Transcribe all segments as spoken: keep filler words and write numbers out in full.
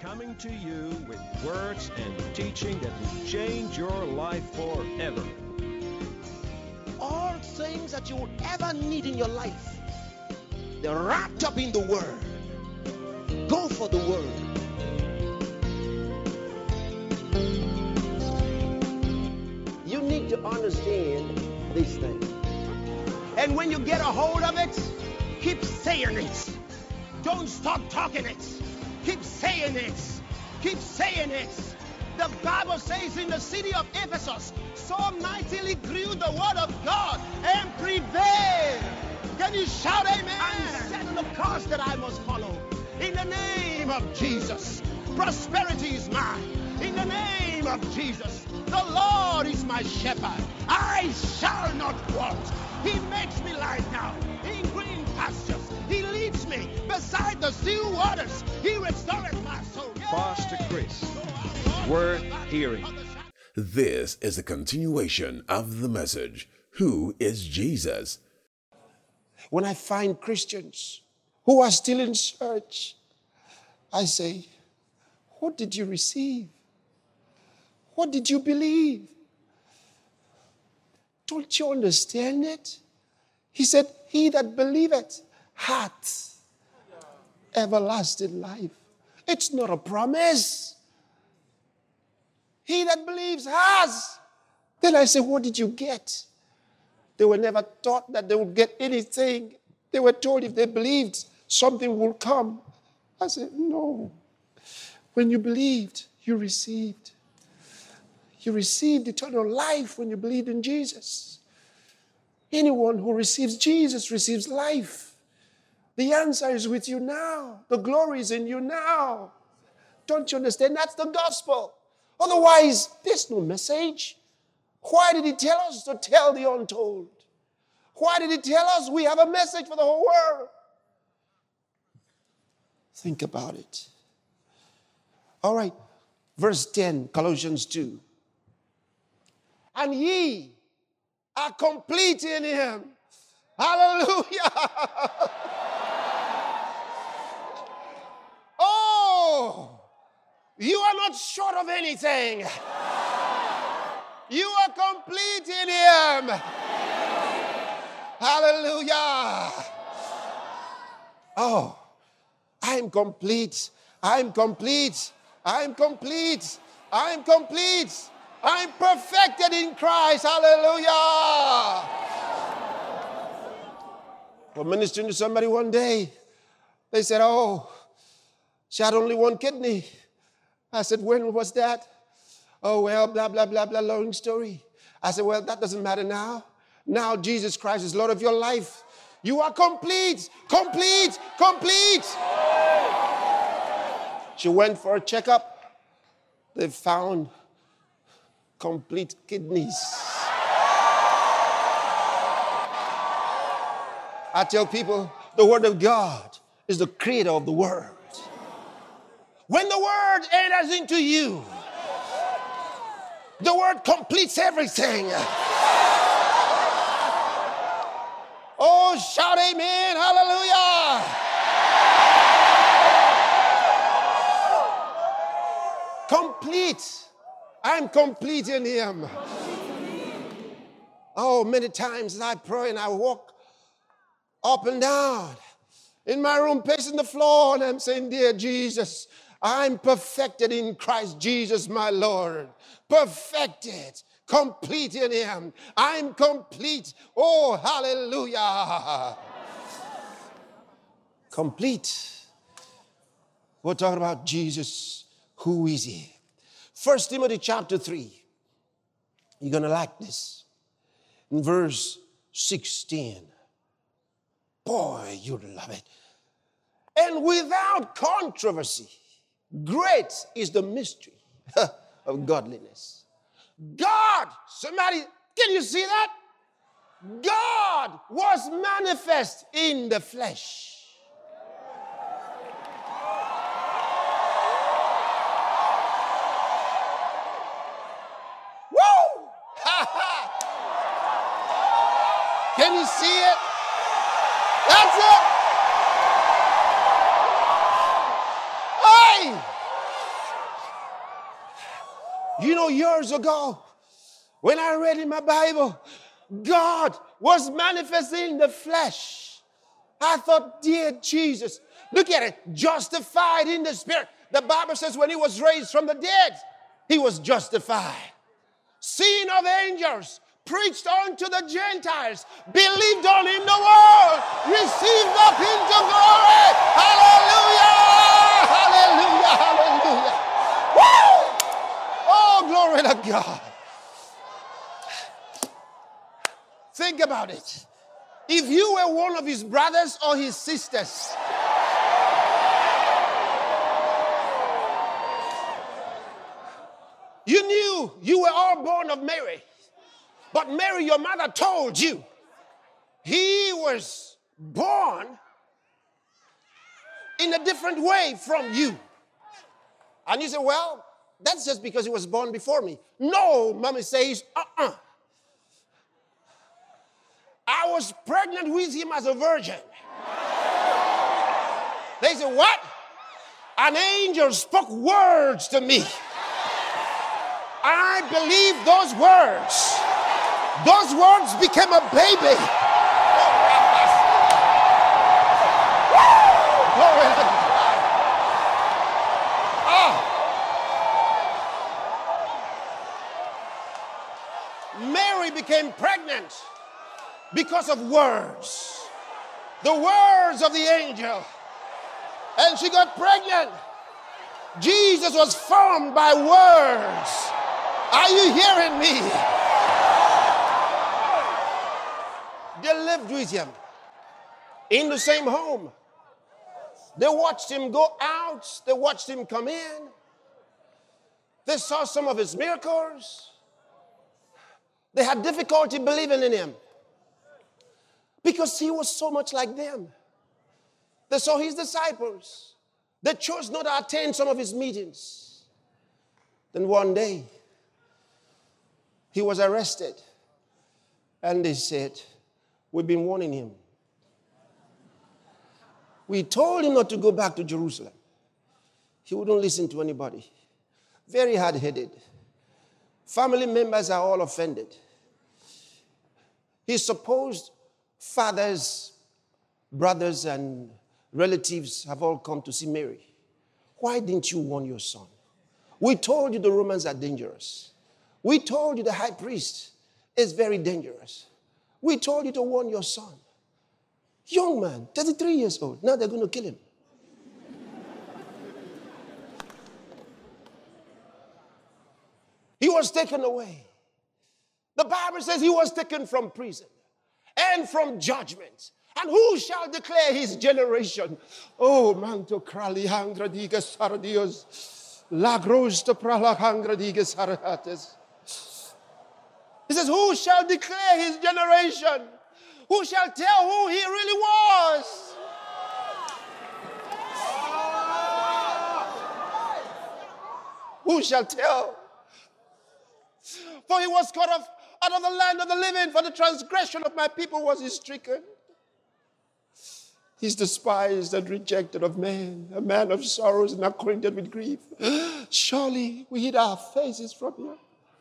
coming to you with words and teaching that will change your life forever. All things that you will ever need in your life, they're wrapped up in the Word. Go for the Word. You need to understand these things. And when you get a hold of it, keep saying it. Don't stop talking it. Keep saying it. Keep saying it. The Bible says in the city of Ephesus, so mightily grew the word of God and prevailed. Can you shout amen? I'm setting the course that I must follow. In the name of Jesus, prosperity is mine. In the name of Jesus, the Lord is my shepherd. I shall not want. He makes me lie down in green pastures. He leads me beside the still waters. He restores my soul. Pastor Chris, worth hearing. This is a continuation of the message, Who is Jesus? When I find Christians who are still in church, I say, what did you receive? What did you believe? Don't you understand it? He said, he that believeth hath everlasting life. It's not a promise. He that believes has. Then I said, what did you get? They were never taught that they would get anything. They were told if they believed, something will come. I said, no. When you believed, you received. You received eternal life when you believed in Jesus. Anyone who receives Jesus receives life. The answer is with you now. The glory is in you now. Don't you understand? That's the gospel. Otherwise, there's no message. Why did he tell us to tell the untold? Why did he tell us we have a message for the whole world? Think about it. All right, verse ten, Colossians two. And ye are complete in him. Hallelujah. Oh, you are not short of anything. You are complete in him. Hallelujah. Oh, I'm complete. I'm complete. I'm complete. I'm complete. I'm perfected in Christ. Hallelujah. I'm ministering to somebody one day. They said, oh, she had only one kidney. I said, when was that? Oh, well, blah, blah, blah, blah, long story. I said, well, that doesn't matter now. Now Jesus Christ is Lord of your life. You are complete, complete, complete. She went for a checkup. They found complete kidneys. I tell people, the Word of God is the creator of the world. When the Word enters into you, the Word completes everything. Oh, shout amen, hallelujah. Complete. I'm complete in him. Oh, many times as I pray and I walk up and down in my room, pacing the floor, and I'm saying, dear Jesus, I'm perfected in Christ Jesus, my Lord. Perfected, complete in him. I'm complete. Oh, hallelujah. Complete. We're talking about Jesus. Who is he? First Timothy chapter three. You're going to like this. In verse sixteen. Boy, you'd love it. And without controversy, great is the mystery of godliness. God, somebody, can you see that? God was manifest in the flesh. Woo! Can you see it? That's it. Hey! You know, years ago, when I read in my Bible, God was manifesting in the flesh. I thought, dear Jesus, look at it, justified in the spirit. The Bible says when he was raised from the dead, he was justified. Seen of angels, preached unto the Gentiles, believed on in the world, received up into glory. Hallelujah! Hallelujah! Hallelujah! Woo! Oh, glory to God. Think about it. If you were one of his brothers or his sisters, you knew you were all born of Mary. But Mary, your mother, told you he was born in a different way from you. And you say, well, that's just because he was born before me. No, mommy says, uh-uh. I was pregnant with him as a virgin. They say, what? An angel spoke words to me. I believe those words. Those words became a baby. Glory to God. Oh. Mary became pregnant because of words. The words of the angel. And she got pregnant. Jesus was formed by words. Are you hearing me? They lived with him in the same home. They watched him go out. They watched him come in. They saw some of his miracles. They had difficulty believing in him because he was so much like them. They saw his disciples. They chose not to attend some of his meetings. Then one day, he was arrested. And they said, we've been warning him. We told him not to go back to Jerusalem. He wouldn't listen to anybody. Very hard-headed. Family members are all offended. His supposed fathers, brothers, and relatives have all come to see Mary. Why didn't you warn your son? We told you the Romans are dangerous. We told you the high priest is very dangerous. We told you to warn your son. Young man, thirty-three years old. Now they're going to kill him. He was taken away. The Bible says he was taken from prison and from judgment. And who shall declare his generation? Oh, manto krali hangra digas sardios. Lagros to prala hangra digas harates. He says, who shall declare his generation? Who shall tell who he really was? Who shall tell? For he was cut off out of the land of the living, for the transgression of my people was he stricken. He's despised and rejected of men, a man of sorrows and acquainted with grief. Surely we hid our faces from him.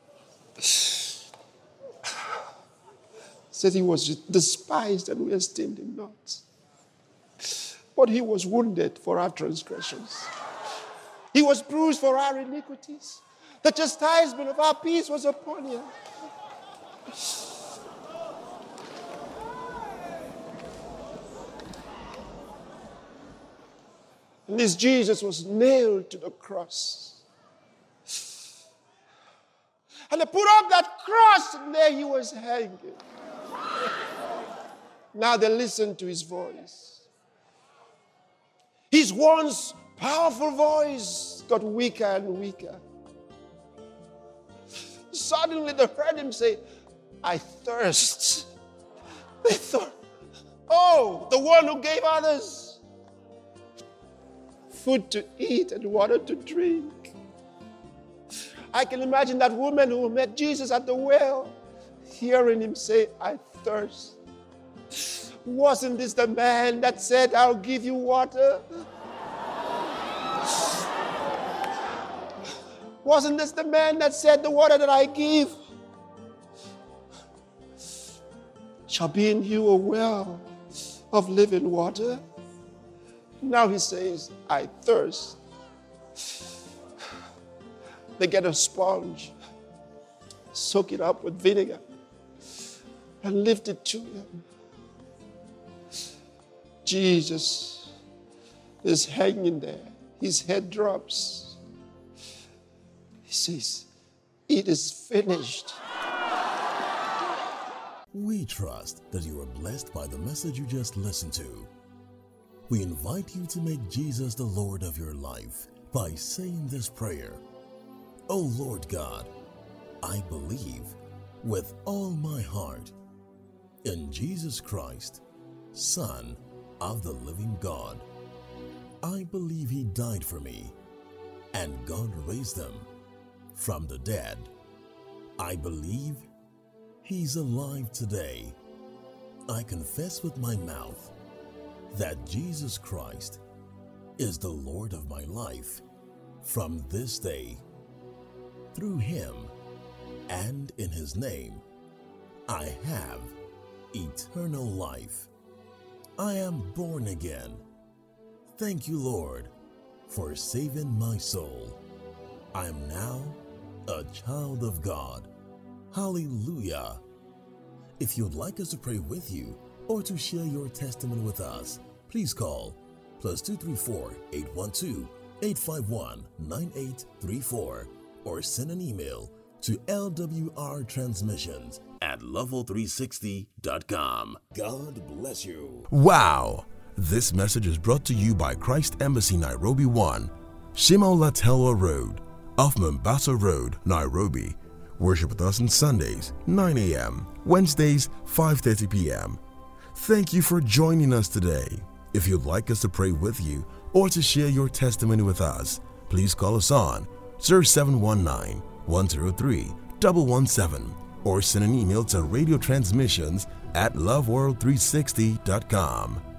Said he was despised and we esteemed him not. But he was wounded for our transgressions. He was bruised for our iniquities. The chastisement of our peace was upon him. And this Jesus was nailed to the cross. And they put up that cross and there he was hanging. Now they listen to his voice. His once powerful voice got weaker and weaker. Suddenly they heard him say, I thirst. They thought, oh, the one who gave others food to eat and water to drink. I can imagine that woman who met Jesus at the well, hearing him say, I thirst. Wasn't this the man that said, I'll give you water? Wasn't this the man that said, the water that I give shall be in you a well of living water? Now he says, I thirst. They get a sponge, soak it up with vinegar, and lift it to him. Jesus is hanging there. His head drops. He says, it is finished. We trust that you are blessed by the message you just listened to. We invite you to make Jesus the Lord of your life by saying this prayer. Oh Lord God, I believe with all my heart in Jesus Christ, Son of the living God. I believe he died for me and God raised him from the dead. I believe he's alive today. I confess with my mouth that Jesus Christ is the Lord of my life from this day. Through him and in his name, I have eternal life. I am born again. Thank you, Lord, for saving my soul. I am now a child of God. Hallelujah. If you'd like us to pray with you or to share your testimony with us, please call plus two three four, eight one two, eight five one, nine eight three four or send an email to L W R transmissions at level three sixty dot com. God bless you. Wow! This message is brought to you by Christ Embassy Nairobi one, Shimo Latelwa Road, off Mombasa Road, Nairobi. Worship with us on Sundays, nine a.m., Wednesdays, five thirty p.m. Thank you for joining us today. If you'd like us to pray with you or to share your testimony with us, please call us on zero seven one nine, one zero three, one one seven or send an email to radio transmissions at love world three sixty dot com.